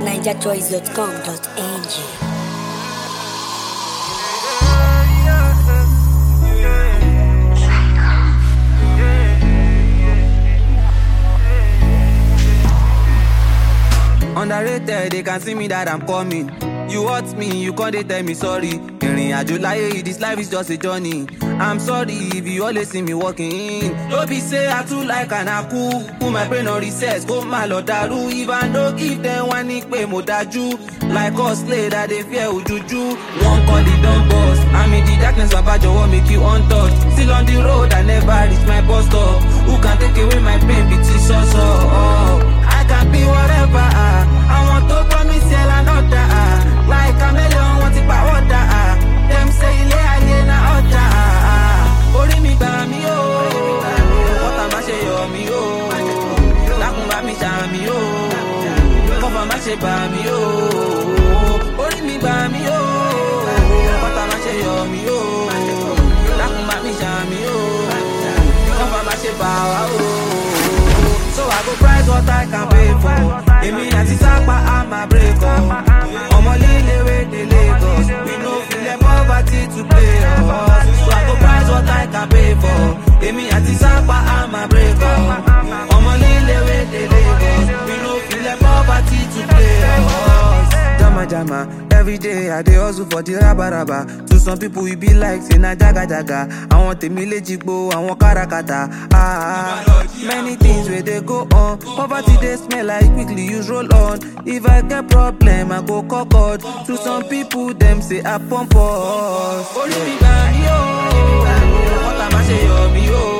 ninjachoice.com.ng. Underrated, they can see me that I'm coming. You hurt me, you can't they tell me sorry. Ìrìn àjò láyé, this life is just a journey. I'm sorry if you always see me walking. Don't be say I too like an aku. Put my brain on recess, go my lord daru. If I don't give them one nick pay mo daju. Like us slay that they fear ujuju. One call it don't bust. I'm in the darkness, Baba Jowo make you untouched. Still on the road, I never reach my bus stop. Who can take away my pain? Bitch, so. I can be whatever. I want to promise hell another. Like a million, want to buy water. Them say yeah, na order. Ori mi gba mi o, water ma ṣe yọ mi o. Lakun ba mi ṣa mi o, cover ma ṣe ba mi o. Ori mi gba mi o, water ma ṣe yọ mi o. Lakun ba mi ṣa mi o, cover ma ṣe ba wa o. So I go price what I can pay for. Èmi àti Sapa I'm a breaker. Ọmọ líle wey dey Lagos. We no feel like poverty to play us. So I go price what I can pay for. Èmi àti Sapa I'm a breaker. Ọmọ líle wey dey Lagos. We no feel like poverty to play us. Jama, every day I dey hustle for the raba. To some people it be like say na jaga. I want tèmi lejigbo, I want karakata. Many things where they go on. Poverty they smell like quickly use roll on. If I get problem, I go call God. To some people them say I pump us. Ori mi gba mi o, what am I say yo mi o?